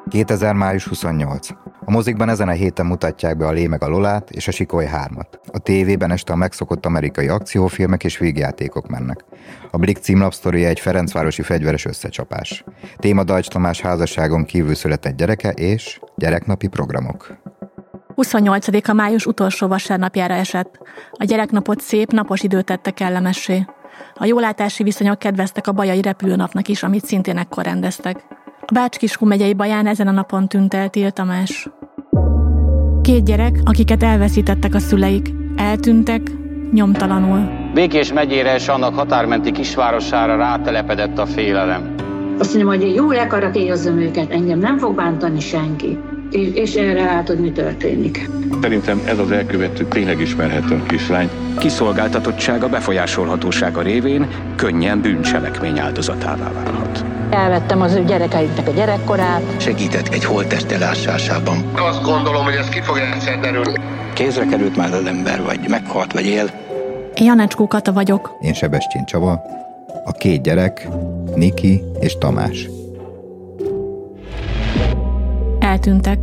2000. május 28. A mozikban ezen a héten mutatják be a Lé meg a Lolát és a Sikoly 3-at. A tévében este a megszokott amerikai akciófilmek és vígjátékok mennek. A Blick címlapsztoria egy ferencvárosi fegyveres összecsapás. Téma Dajcs Tamás házasságon kívül született gyereke és gyereknapi programok. 28. május utolsó vasárnapjára esett. A gyereknapot szép, napos időt tette kellemessé. A jólátási viszonyok kedveztek a bajai repülőnapnak is, amit szintén ekkor rendeztek. A Bács-Kiskun megyei Baján ezen a napon tűnt el Till Tamás. 2 gyerek, akiket elveszítettek a szüleik, eltűntek nyomtalanul. Békés megyére és annak határmenti kisvárosára rátelepedett a félelem. Azt mondom, hogy én jól lekarakéjozzam őket, engem nem fog bántani senki. És erre látod, mi történik. Szerintem ez az elkövető tényleg ismerhető a kislány. Kiszolgáltatottsága, befolyásolhatósága révén könnyen bűncselekmény áldozatává válhat. Elvettem az ő gyerekeiknek a gyerekkorát. Segített egy holttest elásásában. Azt gondolom, hogy ez ki fog egyszer derülni. Kézre került már az ember, vagy meghalt, vagy él. Én Janecskó Kata vagyok. Én Sebestyén Csaba. A 2 gyerek, Niki és Tamás. Eltűntek.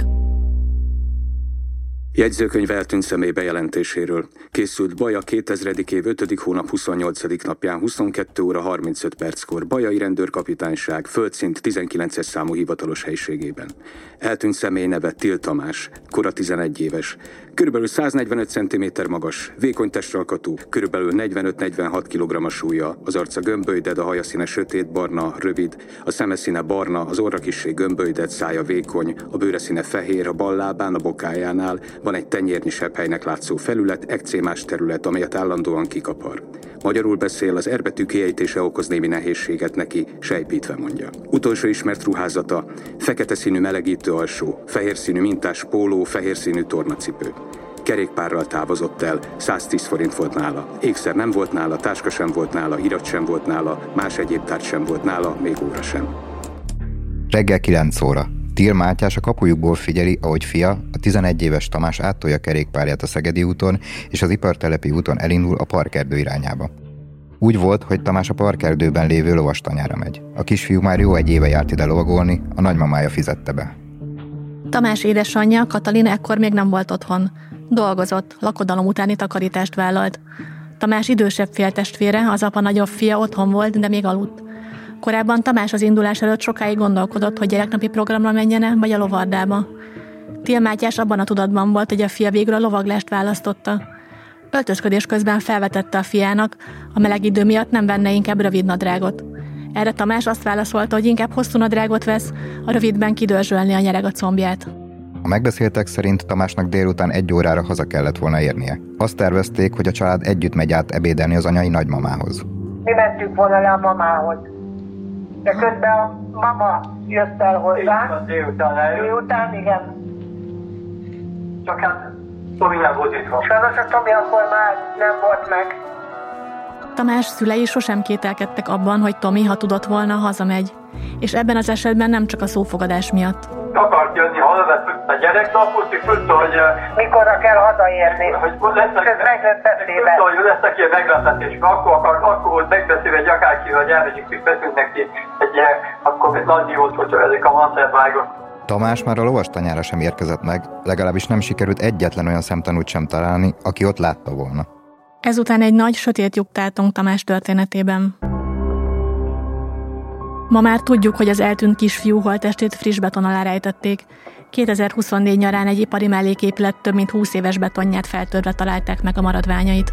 Jegyzőkönyv eltűnt személy bejelentéséről. Készült Baja 2000. év 5. hónap 28. napján 22 óra 35 perckor Bajai Rendőrkapitányság földszint 19-es számú hivatalos helyiségében. Eltűnt személy neve Till Tamás, kora 11 éves. Körülbelül 145 cm magas, vékony testalkatú, körülbelül 45-46 kg súlya, az arca gömbölyded, a haja színe sötétbarna, rövid, a szeme színe barna, az orra kissé gömbölyded, szája vékony, a bőre színe fehér, a bal lábán, a bokájánál van egy tenyérnyi sebhelynek látszó felület, ekcémás terület, amelyet állandóan kikapar. Magyarul beszél, az R-betű kiejtése okoz némi nehézséget neki, sejpítve mondja. Utolsó ismert ruházata, fekete színű melegítő alsó, fehér színű mintás póló, fehér színű tornacipő. Kerékpárral távozott el, 110 forint volt nála. Ékszer nem volt nála, táska sem volt nála, irat sem volt nála, más egyéb tárgy sem volt nála, még óra sem. Reggel 9 óra. Till Mátyás a kapujukból figyeli, ahogy fia, a 11 éves Tamás áttolja kerékpárját a Szegedi úton, és az Ipartelepi úton elindul a parkerdő irányába. Úgy volt, hogy Tamás a parkerdőben lévő lovastanyára megy. A kisfiú már jó 1 éve járt ide lovagolni, a nagymamája fizette be. Tamás édesanyja, Katalin ekkor még nem volt otthon. Dolgozott, lakodalom utáni takarítást vállalt. Tamás idősebb féltestvére, az apa nagyobb fia otthon volt, de még aludt. Korábban Tamás az indulás előtt sokáig gondolkodott, hogy gyereknapi programra menjene, vagy a lovardába. Till Mátyás abban a tudatban volt, hogy a fia végül a lovaglást választotta. Öltözködés közben felvetette a fiának, a meleg idő miatt nem venne inkább rövid nadrágot. Erre Tamás azt válaszolta, hogy inkább hosszú nadrágot vesz, a rövidben kidörzsölni a nyereg a combját. A megbeszéltek szerint Tamásnak délután 1 órára haza kellett volna érnie. Azt tervezték, hogy a család együtt megy át ebédelni az anyai nagymamához. Mi mentünk volna le a mamához. De közben a mama jött el hozzá. Délután, igen. Csak hát Tomi nem volt itt. Sajnos a Tomi akkor már nem volt meg. Tamás szülei sosem kételkedtek abban, hogy Tomi, ha tudott volna, hazamegy. És ebben az esetben nem csak a szófogadás miatt. Akart jönni, ha levett a gyereknapot, és tudta, hogy mikorra kell hazaérni. Hogy lesz neki a meglepetés. Akkor volt megbeszélve, hogy akárkivel elmegyünk, és beszünk neki akkor nagy volt, hogyha ezek a manszervágok. Tamás már a lovastanyára sem érkezett meg, legalábbis nem sikerült egyetlen olyan szemtanút sem találni, aki ott látta volna. Ezután egy nagy, sötét lyuk tátong Tamás történetében. Ma már tudjuk, hogy az eltűnt kisfiú holttestét friss beton alá rejtették. 2024 nyarán egy ipari melléképület több mint 20 éves betonját feltörve találták meg a maradványait.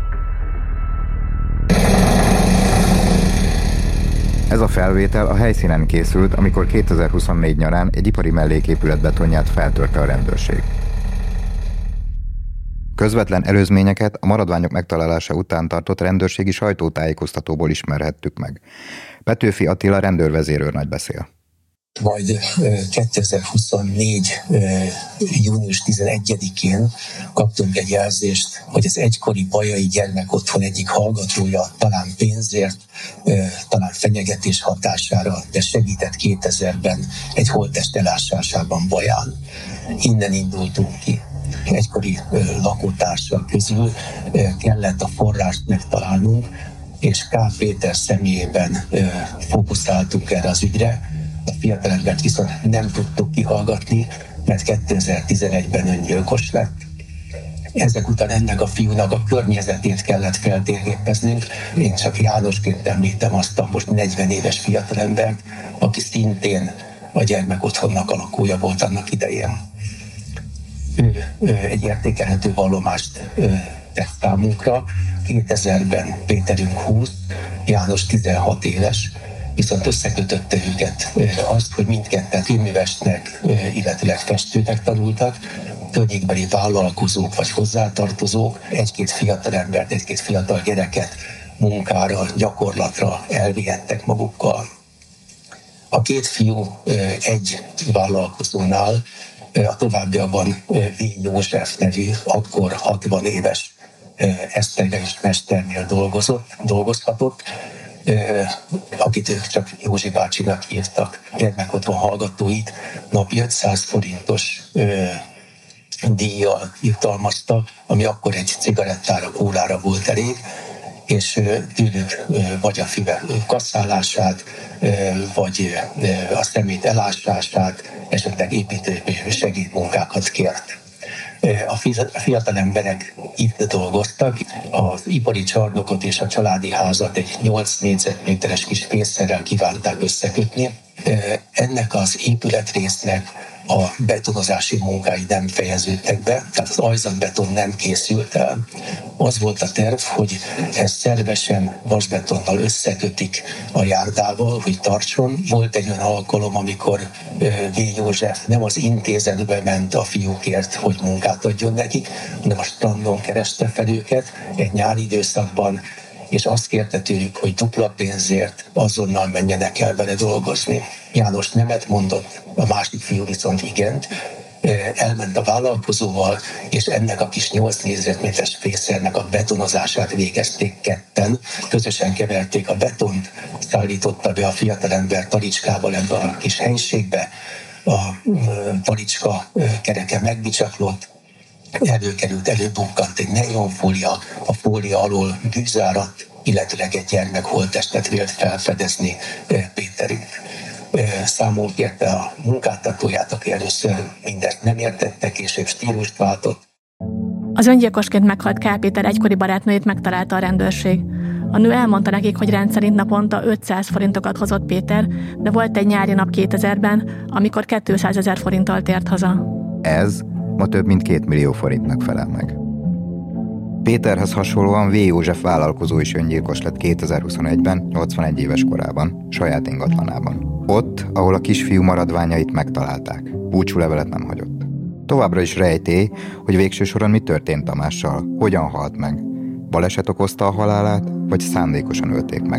Ez a felvétel a helyszínen készült, amikor 2024 nyarán egy ipari melléképület betonját feltörte a rendőrség. Közvetlen előzményeket a maradványok megtalálása után tartott rendőrségi sajtótájékoztatóból ismerhettük meg. Petőfi Attila rendőrvezérőrnagy beszél. Majd 2024. június 11-én kaptunk egy jelzést, hogy az egykori bajai gyermekotthon egyik hallgatója talán pénzért, talán fenyegetés hatására, de segített 2000-ben egy holttest elásásában Baján. Innen indultunk ki. Egykori lakótársak közül kellett a forrást megtalálnunk, és K. Péter személyében fókuszáltunk erre az ügyre, A fiatalembert viszont nem tudtuk kihallgatni, mert 2011-ben öngyilkos lett. Ezek után ennek a fiúnak a környezetét kellett feltérképeznünk. Én csak Jánosként említem azt a most 40 éves fiatalembert, aki szintén a gyermekotthonnak a lakója volt annak idején. Ő egy értékelhető vallomást tett számunkra. 2000-ben Péterünk 20, János 16 éves, viszont összekötötte őket azt, hogy mindketten filmművesnek, illetőleg festőnek tanultak, környékbeli vállalkozók vagy hozzátartozók, egy-két fiatal embert, egy-két fiatal gyereket munkára, gyakorlatra elvihettek magukkal. A két fiú egy vállalkozónál, a továbbiakban V. József nevű, akkor 60 éves esztergályos mesternél dolgozhatott, akit ők csak Józsi bácsinak hívtak, gyermekotthon hallgatóit, napi 500 forintos díjjal jutalmazta, ami akkor egy cigarettára, kólára volt elég, és tőlük vagy a füve kasszálását, vagy a szemét elásását, esetleg építő segédmunkákat kért. A fiatal emberek itt dolgoztak, az ipari csarnokot és a családi házat egy 8 négyzetméteres kis fészerrel kívánták összekötni. Ennek az épületrésznek a betonozási munkái nem fejeződtek be, tehát az ajzatbeton nem készült el. Az volt a terv, hogy ezt szervesen vasbetonnal összekötik a járdával, hogy tartson. Volt egy olyan alkalom, amikor V. József nem az intézetbe ment a fiúkért, hogy munkát adjon nekik, hanem a strandon kereste fel őket egy nyári időszakban, és azt kérte tőlük, hogy dupla pénzért azonnal menjenek el vele dolgozni. János nemet mondott, a másik fiú viszont igent, elment a vállalkozóval, és ennek a kis 8 négyzetméteres fészernek a betonozását végezték ketten. Közösen keverték a betont, szállította be a fiatalember talicskával ebbe a kis helyiségbe. A talicska kereke megbicsaklott, előbukkant egy nejlonfólia, a fólia alól bűzárat, illetőleg egy gyermek holttestet vélt felfedezni Péterünk. Számon kérte a munkáltatóját, aki először mindezt nem értette, később stílust váltott. Az öngyilkosként meghalt K. Péter egykori barátnőjét megtalálta a rendőrség. A nő elmondta nekik, hogy rendszerint naponta 500 forintokat hozott Péter, de volt egy nyári nap 2000-ben, amikor 200 000 forinttal tért haza. Ez ma több mint 2 millió forintnak felel meg. Péterhez hasonlóan V. József vállalkozó is öngyilkos lett 2021-ben, 81 éves korában, saját ingatlanában. Ott, ahol a kisfiú maradványait megtalálták. Búcsúlevelet nem hagyott. Továbbra is rejtély, hogy végső soron mi történt Tamással, hogyan halt meg. Baleset okozta a halálát, vagy szándékosan ölték meg.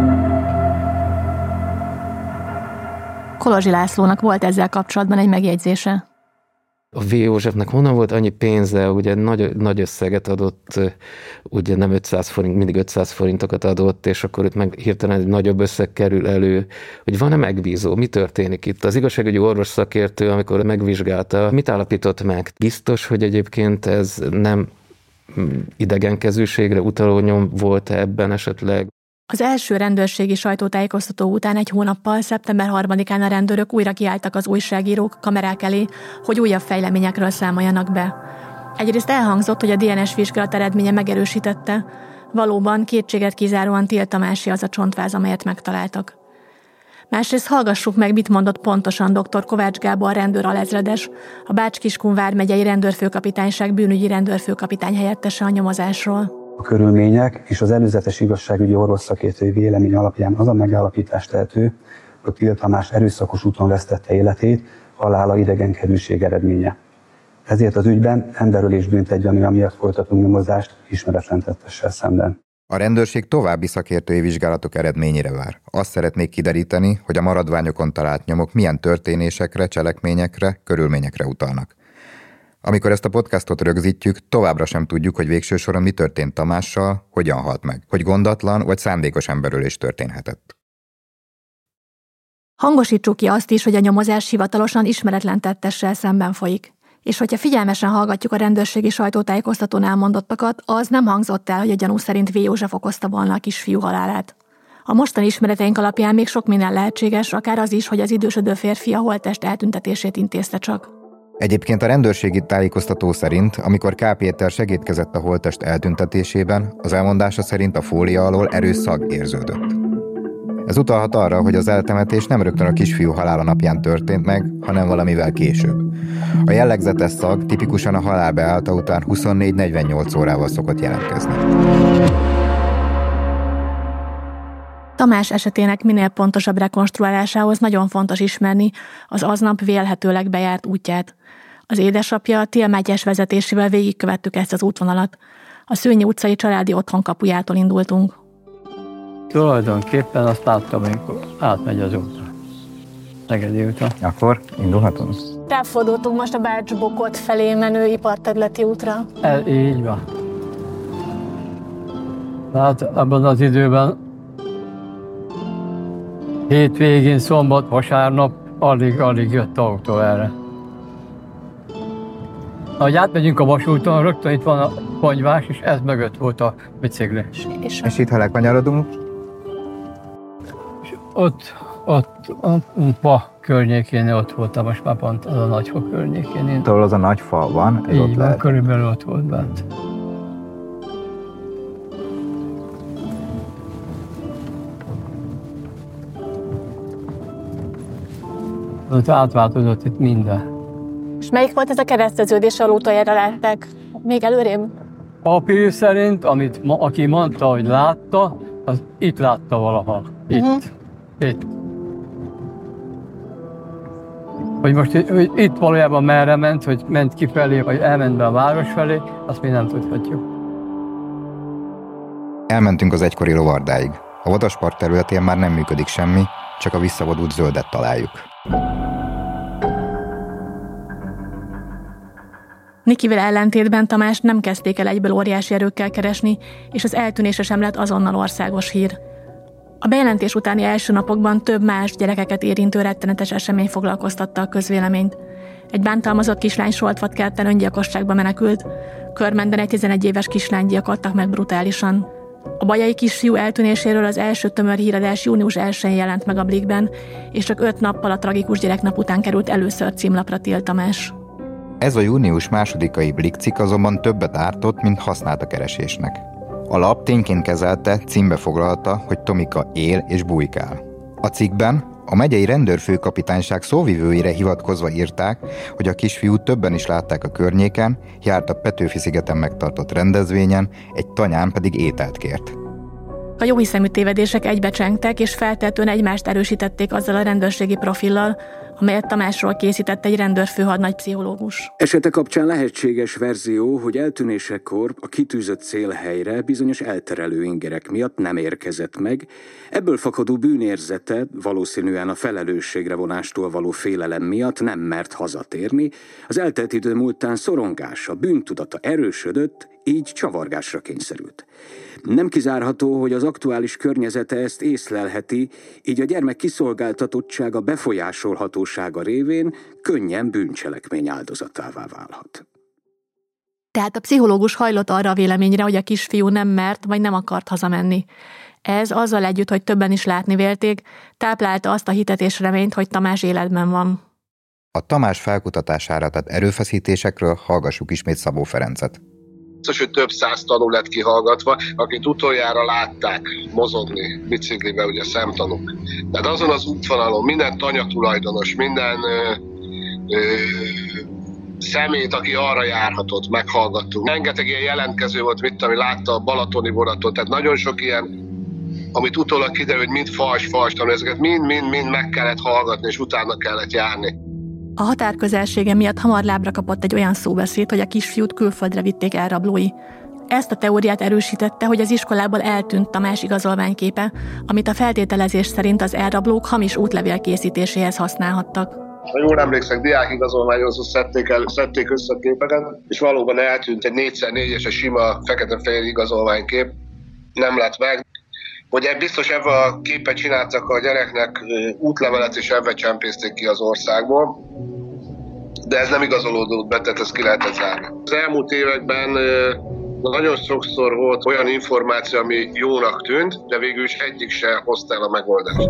Kolozsi Lászlónak volt ezzel kapcsolatban egy megjegyzése. A V. Józsefnek honnan volt annyi pénze, ugye nagy összeget adott, ugye nem 500 forint, mindig 500 forintokat adott, és akkor itt meg hirtelen egy nagyobb összeg kerül elő, hogy van-e megbízó, mi történik itt? Az igazságügyi orvos szakértő, amikor megvizsgálta, mit állapított meg? Biztos, hogy egyébként ez nem idegenkezűségre utaló nyom volt ebben esetleg? Az első rendőrségi sajtótájékoztató után egy hónappal, szeptember 3-án a rendőrök újra kiálltak az újságírók kamerák elé, hogy újabb fejleményekről számoljanak be. Egyrészt elhangzott, hogy a DNS vizsgálat eredménye megerősítette, valóban kétséget kizáróan Till Tamási az a csontváz, amelyet megtaláltak. Másrészt hallgassuk meg, mit mondott pontosan dr. Kovács Gábor rendőr alezredes, a Bács-Kiskun vármegyei rendőrfőkapitányság bűnügyi rendőrfőkapitány helyettese a nyomozásról. A körülmények és az előzetes igazságügyi orvosszakértői vélemény alapján az a megállapítás tehető, hogy Till Tamás erőszakos úton vesztette életét, halála idegenkerültség eredménye. Ezért az ügyben emberölés bűntett miatt folytatunk nyomozást ismeretlen tettessel szemben. A rendőrség további szakértői vizsgálatok eredményére vár. Azt szeretnék kideríteni, hogy a maradványokon talált nyomok milyen történésekre, cselekményekre, körülményekre utalnak. Amikor ezt a podcastot rögzítjük, továbbra sem tudjuk, hogy végső soron mi történt Tamással, hogyan halt meg, hogy gondatlan vagy szándékos emberölés történhetett. Hangosítsuk ki azt is, hogy a nyomozás hivatalosan ismeretlen tettessel szemben folyik. És hogyha figyelmesen hallgatjuk a rendőrségi sajtótájékoztatón elmondottakat, az nem hangzott el, hogy a gyanú szerint V. József okozta volna a kisfiú halálát. A mostani ismereteink alapján még sok minden lehetséges, akár az is, hogy az idősödő férfi a holttest eltüntetését intézte csak. Egyébként a rendőrségi tájékoztató szerint, amikor K. Péter segédkezett a holttest eltüntetésében, az elmondása szerint a fólia alól erős szag érződött. Ez utalhat arra, hogy az eltemetés nem rögtön a kisfiú halála napján történt meg, hanem valamivel később. A jellegzetes szag tipikusan a halál beállta után 24-48 órával szokott jelentkezni. Tamás esetének minél pontosabb rekonstruálásához nagyon fontos ismerni az aznap vélhetőleg bejárt útját. Az édesapja Till Mátyás vezetésével végigkövettük ezt az útvonalat. A Szőnyi utcai családi otthon kapujától indultunk. Tulajdonképpen azt láttam, amikor átmegy az útra. Szegedi útra. Akkor indulhatunk? Ráfordultunk most a Bács-Bokot felé menő iparterületi útra. Így van. Tehát abban az időben hétvégén, szombat, vasárnap alig jött autó erre. Ahogy átmegyünk a vasúton, rögtön itt van a ponyvás, és ez mögött volt a bicikli. És itt, ha lekanyarodunk? Ott a fa környékén ott voltam, most már pont az a Nagyfa környékén. Ahol az a nagy fa van, ez így ott van, lehet. Körülbelül ott volt bent. Ott átváltozott itt minden. És melyik volt ez a kereszteződés, ahol utoljára látták? Még előrébb? Papír szerint, aki mondta, hogy látta, az itt látta valahol. Itt. Itt. Hogy most itt valójában merre ment, hogy ment kifelé, vagy elment be a város felé, azt mi nem tudhatjuk. Elmentünk az egykori lovardáig. A vadaspark területén már nem működik semmi, csak a visszavonult zöldet találjuk. Nikivel ellentétben Tamást nem kezdték el egyből óriási erőkkel keresni, és az eltűnése sem lett azonnal országos hír. A bejelentés utáni első napokban több más gyerekeket érintő rettenetes esemény foglalkoztatta a közvéleményt. Egy bántalmazott kislány Soltvatkerten öngyilkosságba menekült, Körmenden egy 11 éves kislányt gyilkoltak meg brutálisan. A bajai kisfiú eltűnéséről az első tömör híradás június 1-én jelent meg a Blikben, és csak 5 nappal a tragikus gyereknap után került először címlapra Till Tamás. Ez a június 2-ai Blik cikk azonban többet ártott, mint használt a keresésnek. A lap tényként kezelte, címbe foglalta, hogy Tomika él és bujkál. A cikkben a megyei rendőrfőkapitányság szóvivőire hivatkozva írták, hogy a kisfiút többen is látták a környéken, járt a Petőfi-szigeten megtartott rendezvényen, egy tanyán pedig ételt kért. A jóhiszemű tévedések egybecsengtek, és feltétlenül egymást erősítették azzal a rendőrségi profillal, amelyet Tamásról készített egy rendőrfőhadnagy pszichológus. Esete kapcsán lehetséges verzió, hogy eltűnésekor a kitűzött célhelyre bizonyos elterelő ingerek miatt nem érkezett meg, ebből fakadó bűnérzete, valószínűen a felelősségre vonástól való félelem miatt nem mert hazatérni, az eltelt idő múltán szorongása, bűntudata erősödött, így csavargásra kényszerült. Nem kizárható, hogy az aktuális környezete ezt észlelheti, így a gyermek kiszolgáltatottsága, befolyásolhatósága révén könnyen bűncselekmény áldozatává válhat. Tehát a pszichológus hajlott arra a véleményre, hogy a kisfiú nem mert vagy nem akart hazamenni. Ez azzal együtt, hogy többen is látni vélték, táplálta azt a hitet és reményt, hogy Tamás életben van. A Tamás felkutatására tett erőfeszítésekről hallgassuk ismét Szabó Ferencet. Biztos, hogy több száz tanú lett kihallgatva, akit utoljára látták mozogni biciklivel, ugye szemtanúk. Tehát azon az útvonalon minden tanyatulajdonos, minden szemét, aki arra járhatott, meghallgattunk. Rengeteg ilyen jelentkező volt, mit ami látta a balatoni vonatot, tehát nagyon sok ilyen, amit utólag kiderül, hogy mind fals tanú, ezeket mind meg kellett hallgatni, és utána kellett járni. A határ közelsége miatt hamar lábra kapott egy olyan szóbeszéd, hogy a kisfiút külföldre vitték elrablói. Ezt a teóriát erősítette, hogy az iskolából eltűnt Tamás igazolványképe, amit a feltételezés szerint az elrablók hamis útlevél készítéséhez használhattak. Ha jól emlékszek, diákigazolványhoz szedték össze a képeket, és valóban eltűnt egy 4x4-es sima fekete-fehér igazolványkép, nem lett meg. Ugye biztos ebben a képet csináltak a gyereknek útlevelet, és ebben csempészték ki az országból, de ez nem igazolódott be, tehát ezt ki lehetett zárni. Az elmúlt években Nagyon sokszor volt olyan információ, ami jónak tűnt, de végül is egyik se hozta el a megoldást.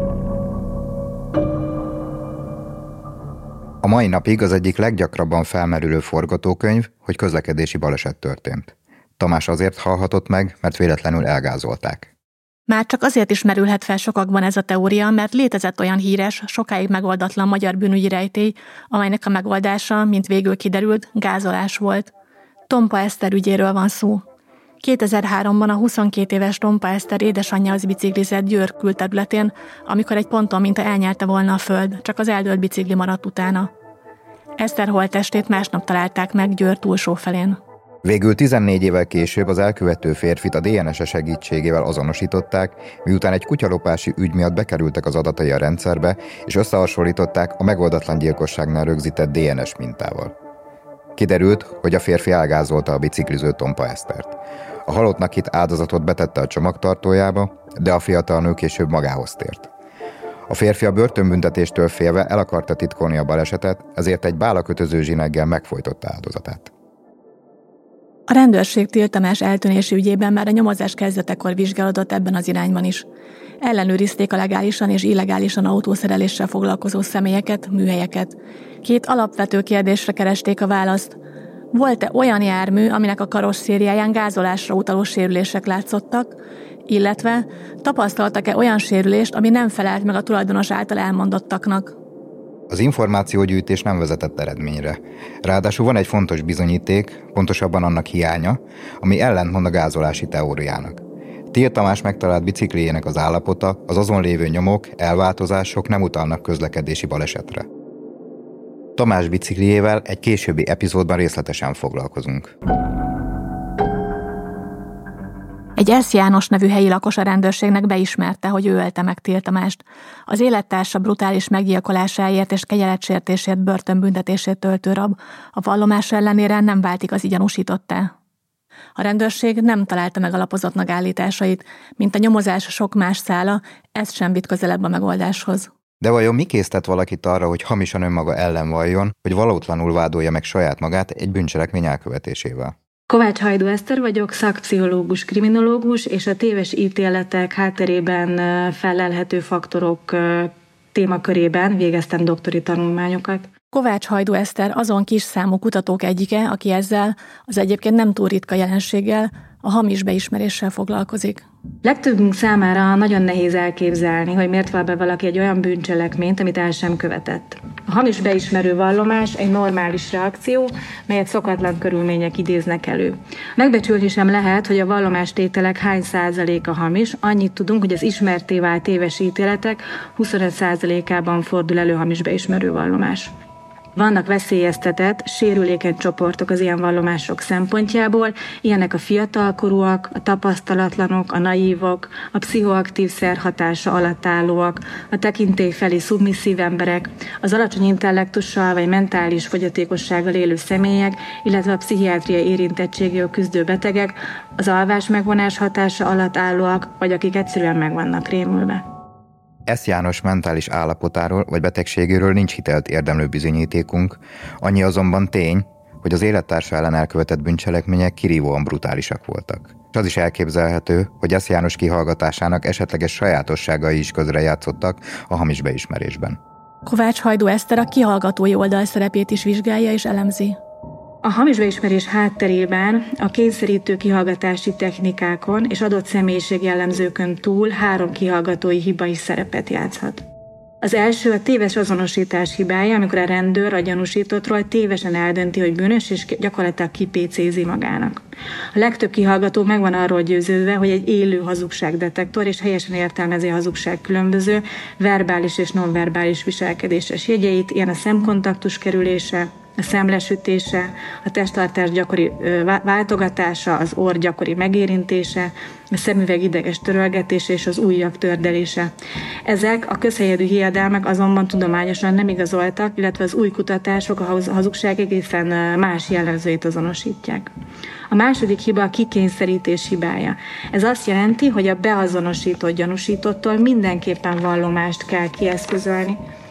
A mai napig az egyik leggyakrabban felmerülő forgatókönyv, hogy közlekedési baleset történt. Tamás azért halhatott meg, mert véletlenül elgázolták. Már csak azért is merülhet fel sokakban ez a teória, mert létezett olyan híres, sokáig megoldatlan magyar bűnügyi rejtély, amelynek a megoldása, mint végül kiderült, gázolás volt. Tompa Eszter ügyéről van szó. 2003-ban a 22 éves Tompa Eszter édesanyja az biciklizett Győr külterületén, amikor egy ponton mintha elnyelte volna a föld, csak az eldőlt bicikli maradt utána. Eszter holttestét másnap találták meg Győr túlsó felén. Végül 14 évvel később az elkövető férfit a DNS segítségével azonosították, miután egy kutyalopási ügy miatt bekerültek az adatai a rendszerbe, és összehasonlították a megoldatlan gyilkosságnál rögzített DNS mintával. Kiderült, hogy a férfi elgázolta a bicikliző Tompa Esztert. A halottnak hitt áldozatot betette a csomagtartójába, de a fiatal nő később magához tért. A férfi a börtönbüntetéstől félve el akarta titkolni a balesetet, ezért egy bálakötöző zsineggel megfojtotta áldozatát. A rendőrség Tiltamás eltűnési ügyében már a nyomozás kezdetekor vizsgálódott ebben az irányban is. Ellenőrizték a legálisan és illegálisan autószereléssel foglalkozó személyeket, műhelyeket. 2 alapvető kérdésre keresték a választ. Volt-e olyan jármű, aminek a karosszériáján gázolásra utaló sérülések látszottak, illetve tapasztaltak-e olyan sérülést, ami nem felelt meg a tulajdonos által elmondottaknak? Az információgyűjtés nem vezetett eredményre. Ráadásul van egy fontos bizonyíték, pontosabban annak hiánya, ami ellentmond a gázolási teóriának. Tiltamás megtalált bicikliének az állapota, az azon lévő nyomok, elváltozások nem utalnak közlekedési balesetre. Tamás bicikliével egy későbbi epizódban részletesen foglalkozunk. Egy S. János nevű helyi lakos a rendőrségnek beismerte, hogy ő ölte meg Tiltamást. Az élettársa brutális meggyilkolásáért és kegyeletsértésért börtönbüntetését töltő rab a vallomása ellenére nem vált igazi gyanúsítottá. A rendőrség nem találta meg alapozottnak állításait, mint a nyomozás sok más szála, ez sem vitt közelebb a megoldáshoz. De vajon mi késztet valakit arra, hogy hamisan önmaga ellen valljon, hogy valótlanul vádolja meg saját magát egy bűncselekmény elkövetésével? Kovács Hajdú Eszter vagyok, szakpszichológus, kriminológus, és a téves ítéletek hátterében fellelhető faktorok témakörében végeztem doktori tanulmányokat. Kovács Hajdú Eszter azon kis számú kutatók egyike, aki ezzel, az egyébként nem túl ritka jelenséggel, a hamis beismeréssel foglalkozik. Legtöbbünk számára nagyon nehéz elképzelni, hogy miért val be valaki egy olyan bűncselekményt, amit el sem követett. A hamis beismerő vallomás egy normális reakció, melyet szokatlan körülmények idéznek elő. Megbecsülni sem lehet, hogy a vallomástételek hány százaléka hamis, annyit tudunk, hogy az ismertté vált téves ítéletek 25%-ában fordul elő hamis beismerő vallomás. Vannak veszélyeztetett, sérülékeny csoportok az ilyen vallomások szempontjából, ilyenek a fiatalkorúak, a tapasztalatlanok, a naívok, a pszichoaktív szerhatása alatt állóak, a tekintélyfeli szubmisszív emberek, az alacsony intellektussal vagy mentális fogyatékossággal élő személyek, illetve a pszichiátriai érintettséggel küzdő betegek, az alvás megvonás hatása alatt állóak, vagy akik egyszerűen meg vannak rémülve. S. János mentális állapotáról vagy betegségéről nincs hitelt érdemlő bizonyítékunk, annyi azonban tény, hogy az élettársa ellen elkövetett bűncselekmények kirívóan brutálisak voltak. És az is elképzelhető, hogy S. János kihallgatásának esetleges sajátosságai is közrejátszottak a hamis beismerésben. Kovács Hajdú Eszter a kihallgatói oldal szerepét is vizsgálja és elemzi. A hamis beismerés hátterében a kényszerítő kihallgatási technikákon és adott személyiségjellemzőkön túl 3 kihallgatói hiba is szerepet játszhat. Az első a téves azonosítás hibája, amikor a rendőr a gyanúsítottról tévesen eldönti, hogy bűnös, és gyakorlatilag kipécézi magának. A legtöbb kihallgató meg van arról győződve, hogy egy élő hazugságdetektor, és helyesen értelmezi a hazugság különböző verbális és nonverbális viselkedéses jegyeit, ilyen a szemkontaktus kerülése, a szemlesütése, a testtartás gyakori váltogatása, az orr gyakori megérintése, a szemüveg ideges törölgetése és az ujjak tördelése. Ezek a közhelyedű hiedelmek azonban tudományosan nem igazoltak, illetve az új kutatások a hazugság egészen más jellemzőit azonosítják. A második hiba a kikényszerítés hibája. Ez azt jelenti, hogy a beazonosított gyanúsítottól mindenképpen vallomást kell kieszközölni.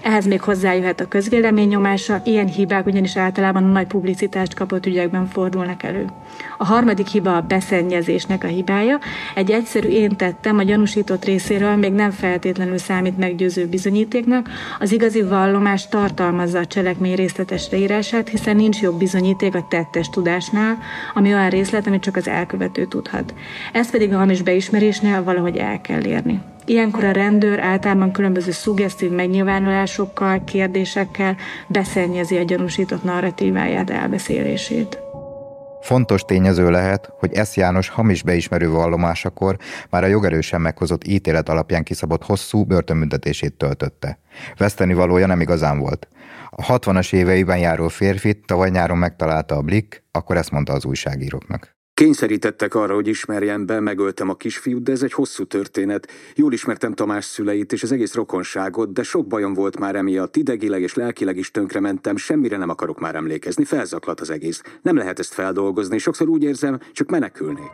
Ehhez még hozzájöhet a közvélemény nyomása, ilyen hibák ugyanis általában a nagy publicitást kapott ügyekben fordulnak elő. A harmadik hiba a beszennyezésnek a hibája. Egy egyszerű én tettem a gyanúsított részéről még nem feltétlenül számít meggyőző bizonyítéknak, az igazi vallomás tartalmazza a cselekmény részletes leírását, hiszen nincs jobb bizonyíték a tettes tudásnál, ami olyan részlet, amit csak az elkövető tudhat. Ezt pedig a hamis beismerésnél valahogy el kell érni. Ilyenkor a rendőr általában különböző szuggesztív megnyilvánulásokkal, kérdésekkel beszennyezi a gyanúsított narratíváját, elbeszélését. Fontos tényező lehet, hogy S. János hamis beismerő vallomásakor már a jogerősen meghozott ítélet alapján kiszabott hosszú börtönbüntetését töltötte. Vesztenivalója nem igazán volt. A 60-as éveiben járó férfit tavaly nyáron megtalálta a Blick, akkor ezt mondta az újságíróknak. Kényszerítettek arra, hogy ismerjem be, megöltem a kisfiút, de ez egy hosszú történet. Jól ismertem Tamás szüleit és az egész rokonságot, de sok bajom volt már emiatt, idegileg és lelkileg is tönkrementem, semmire nem akarok már emlékezni, felzaklat az egész. Nem lehet ezt feldolgozni, sokszor úgy érzem, csak menekülnék.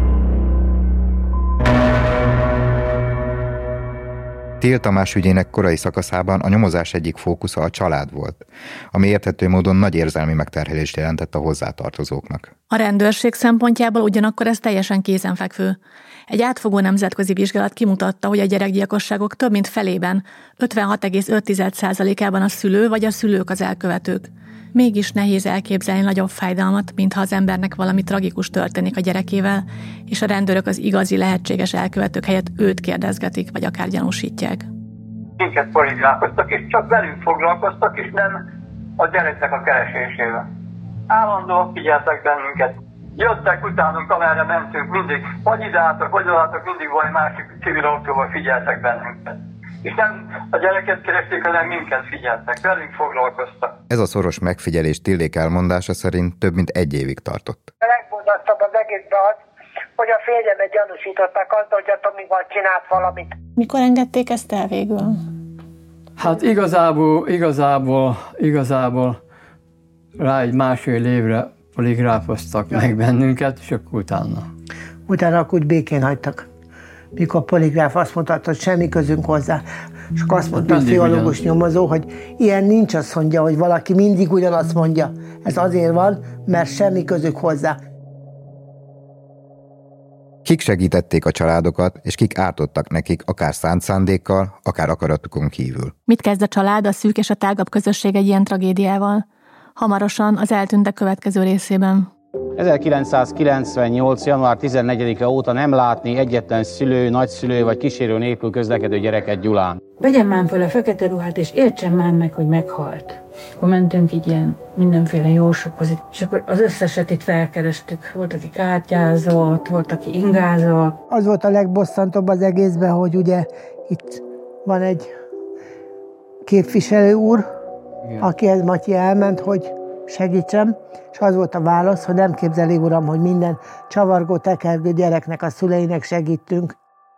Till Tamás ügyének korai szakaszában a nyomozás egyik fókusza a család volt, ami érthető módon nagy érzelmi megterhelést jelentett a hozzátartozóknak. A rendőrség szempontjából ugyanakkor ez teljesen kézenfekvő. Egy átfogó nemzetközi vizsgálat kimutatta, hogy a gyerekgyilkosságok több mint felében, 56,5%-ában a szülő vagy a szülők az elkövetők. Mégis nehéz elképzelni nagyobb fájdalmat, mintha az embernek valami tragikus történik a gyerekével, és a rendőrök az igazi lehetséges elkövetők helyett őt kérdezgetik, vagy akár gyanúsítják. Minket poligráfoztak, és csak velünk foglalkoztak, és nem a gyereknek a keresésével. Állandóan figyeltek bennünket. Jöttek utánunk, amerre mentünk, mindig, vagy ide álltak, vagy oda álltak, mindig valami másik civil autóval figyeltek bennünket. És nem a gyereket keresték, hanem minket figyeltek, velünk foglalkoztak. Ez a szoros megfigyelés Tillék elmondása szerint több mint 1 évig tartott. A legborzasztóbb az egészben az, hogy a férjemet gyanúsították azzal, hogy a Tomival csinált valamit. Mikor engedték ezt el végül? Hát igazából rá egy 1,5 évre poligráfoztak meg bennünket, és akkor utána akkor úgy békén hagytak. Mikor a poligráf azt mondta, hogy semmi közünk hozzá. És akkor azt mondta a pszichológus nyomozó, hogy ilyen nincs, azt mondja, hogy valaki mindig ugyanazt mondja. Ez azért van, mert semmi közük hozzá. Kik segítették a családokat, és kik ártottak nekik, akár szánt szándékkal, akár akaratukon kívül. Mit kezd a család, a szűk és a tágabb közösség egy ilyen tragédiával? Hamarosan az Eltűntek következő részében. 1998. január 14-e óta nem látni egyetlen szülő, nagyszülő vagy kísérő nélkül közlekedő gyereket Gyulán. Vegyem már fel a fekete ruhát, és értsem már meg, hogy meghalt. Akkor mentünk így ilyen mindenféle jósokhoz, és akkor az összeset itt felkerestük. Volt, aki kártyázott, volt, aki ingázott. Az volt a legbosszantóbb az egészben, hogy ugye itt van egy képviselő úr, akihez Matyi elment, hogy segítsem, és az volt a válasz, hogy nem képzeli, uram, hogy minden csavargó, tekergő gyereknek, a szüleinek segítünk.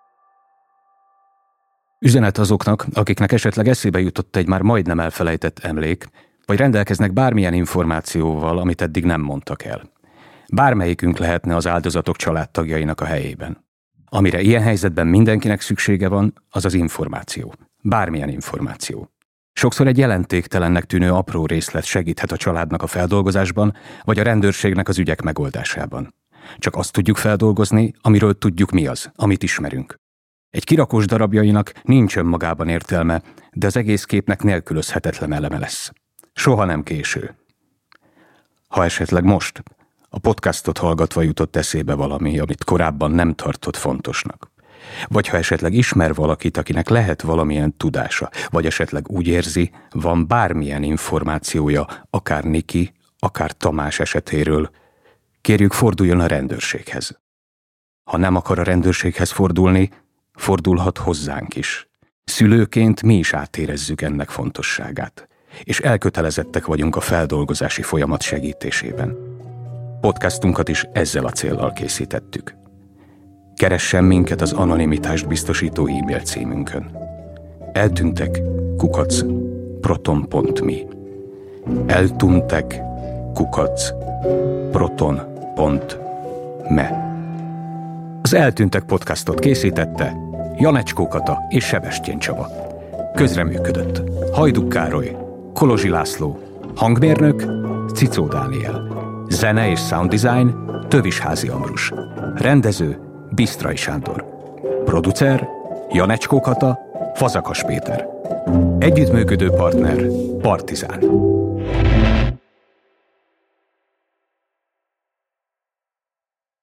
Üzenet azoknak, akiknek esetleg eszébe jutott egy már majdnem elfelejtett emlék, vagy rendelkeznek bármilyen információval, amit eddig nem mondtak el. Bármelyikünk lehetne az áldozatok családtagjainak a helyében. Amire ilyen helyzetben mindenkinek szüksége van, az az információ. Bármilyen információ. Sokszor egy jelentéktelennek tűnő apró részlet segíthet a családnak a feldolgozásban, vagy a rendőrségnek az ügyek megoldásában. Csak azt tudjuk feldolgozni, amiről tudjuk mi az, amit ismerünk. Egy kirakós darabjainak nincs önmagában értelme, de az egész képnek nélkülözhetetlen eleme lesz. Soha nem késő. Ha esetleg most, a podcastot hallgatva jutott eszébe valami, amit korábban nem tartott fontosnak, vagy ha esetleg ismer valakit, akinek lehet valamilyen tudása, vagy esetleg úgy érzi, van bármilyen információja, akár Niki, akár Tamás esetéről, kérjük, forduljon a rendőrséghez. Ha nem akar a rendőrséghez fordulni, fordulhat hozzánk is. Szülőként mi is átérezzük ennek fontosságát, és elkötelezettek vagyunk a feldolgozási folyamat segítésében. Podcastunkat is ezzel a céllal készítettük. Keressen minket az anonimitást biztosító e-mail címünkön. eltűntek@proton.me eltűntek@proton.me. Az Eltűntek podcastot készítette Janecskó Kata és Sebestyén Csaba. Közreműködött Hajduk Károly, Kolozsi László, hangmérnök Cicó Dániel, zene és sound design Tövisházi Ambrus, rendező Bisztrai Sándor, producer Janecskó Kata, Fazakas Péter, együttműködő partner Partizán.